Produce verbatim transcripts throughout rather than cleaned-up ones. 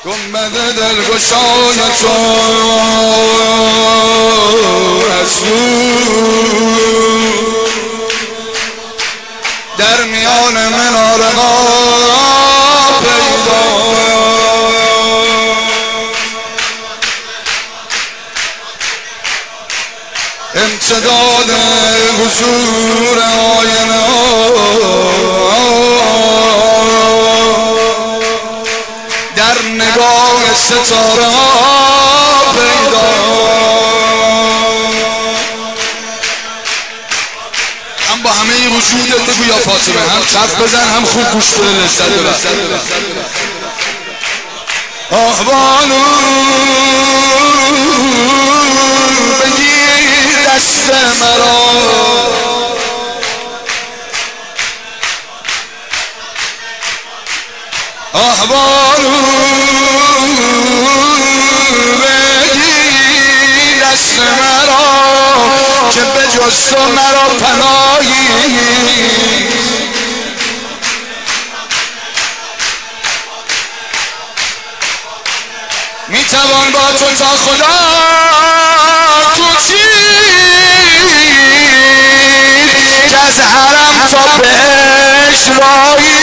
گنبد دلگشای تو رسول در میان منارها پیدا امتداد حضور آینه در نگاه ستاره ها پیدا هم با همه وجودت بگو یا فاطمه هم کف بزن هم خوب گوش بده لذت ببر آه بانو بگیر دست مرا آه بانو بگیر دست مرا که به جز تو مرا پناهی میتوان با تو تا خدا کوچید که از حرم تا بهشت راهی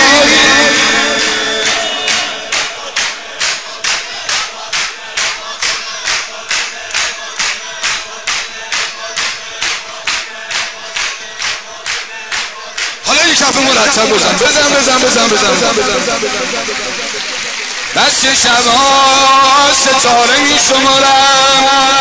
حالا یک کف مرتب بزن بزن بزن بزن بزن دست شبها ستاره می شمارم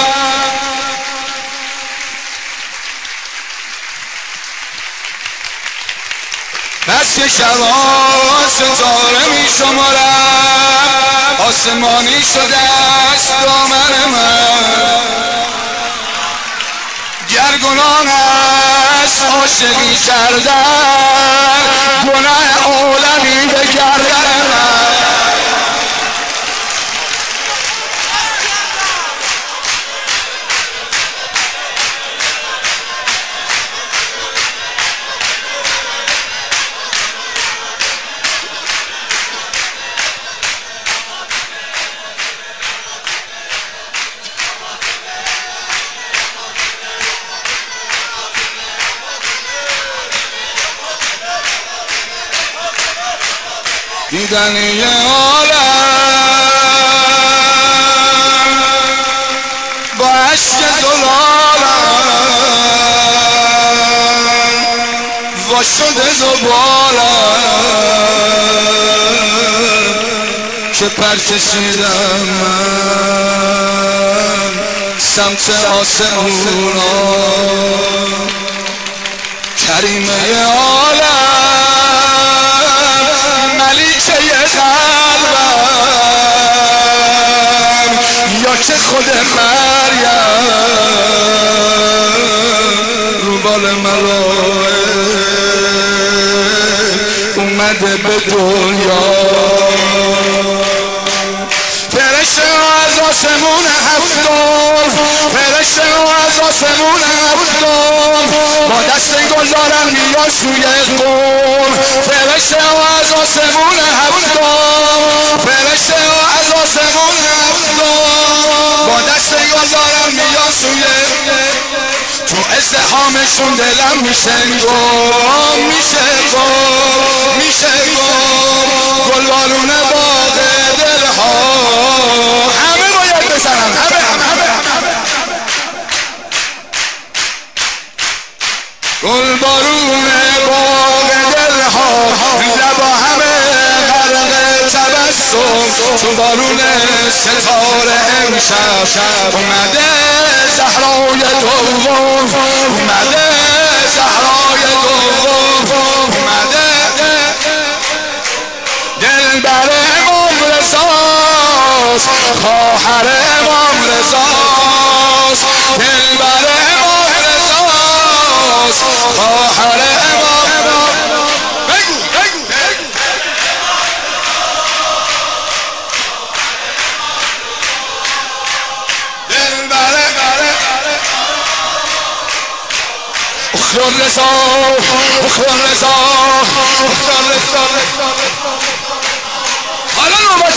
دست شبها ستاره می شمارم آسمانی شده است دامن من گر گناه است عاشقی کردن گناه عالمی به گردن من دیدن یه عالم با عشق زلالم وا شده زبالم که پرکشیدم من سمت آسمونا کریمه عالم ملیکه قلبم یا که خود مریم رو بال ملائک اومده به دنیا فرشته از آسمون هفتم فرشته از آسمون هفتم با دست گل دارن میان سوی قوم فرشته از آسمون هفتم فرشته از آسمون هفتم با دست گل دارن میان سوی تو ازدحامشون دلم میشه گم میشه گم میشه گم گلبارون باغ دلها همه باید بزنن همه همه گلبارون باغ دلها لبا همه غرق تبسم تو بارون ستاره امشب اومده زهرای دوم اومده زهرای دوم اومده دلبر امام رضاست خواهر امام رضاست دلبر امام رضاست خواهر امام بگو بگو دلبر اختر رضا اختر رضا اختر رضا حالا نوبت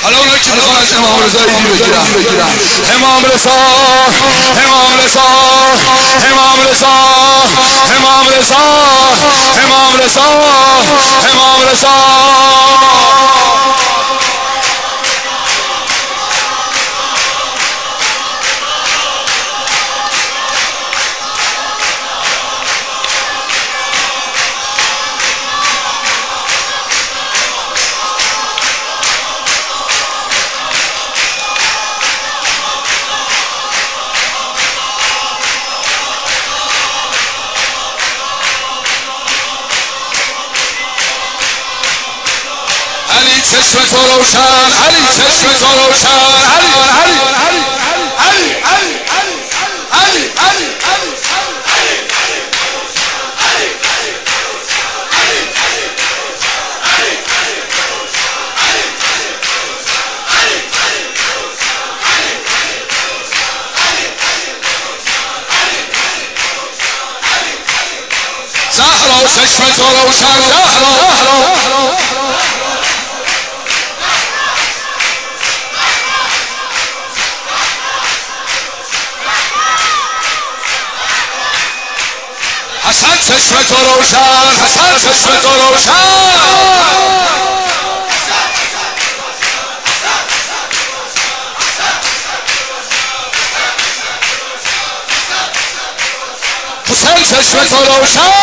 حالا اونایی که میخوان از امام رضا ایدی بگیرن امام رضا امام رضا امام رضا امام رضا امام رضا امام رضا علی چشم تو روشن علی چشم تو روشن علی علی علی علی علی علی علی زهرا چشم تو روشن زهرا حسن چشم تو روشن حسن چشم تو روشن حسن چشم تو روشن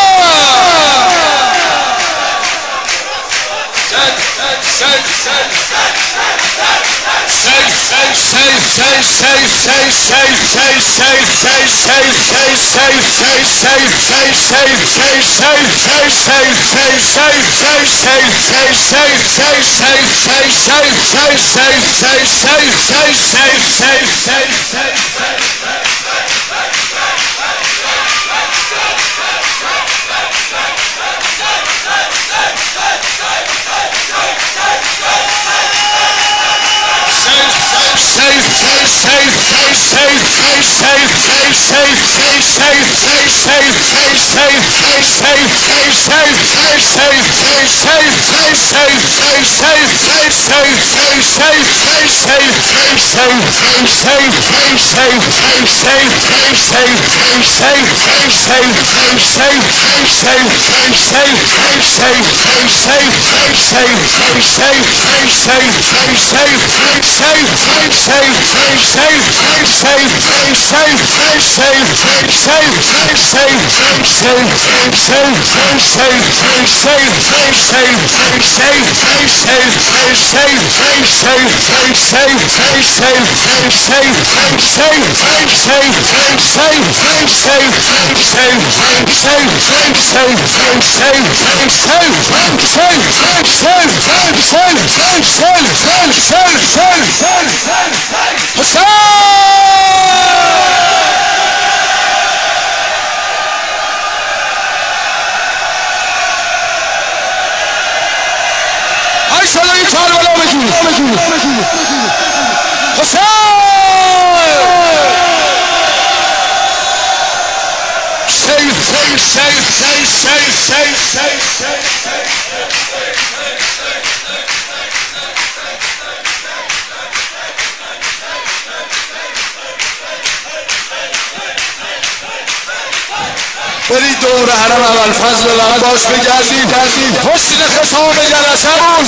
برید دور حرم ابوالفضل العباس بگردید حسن ختام جلسمون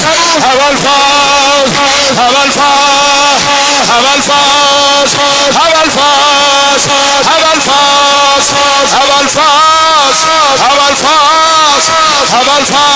ابوالفضل ابوالفضل ابوالفضل ابوالفضل ابوالفضل ابوالفضل ابوالفضل ابوالفضل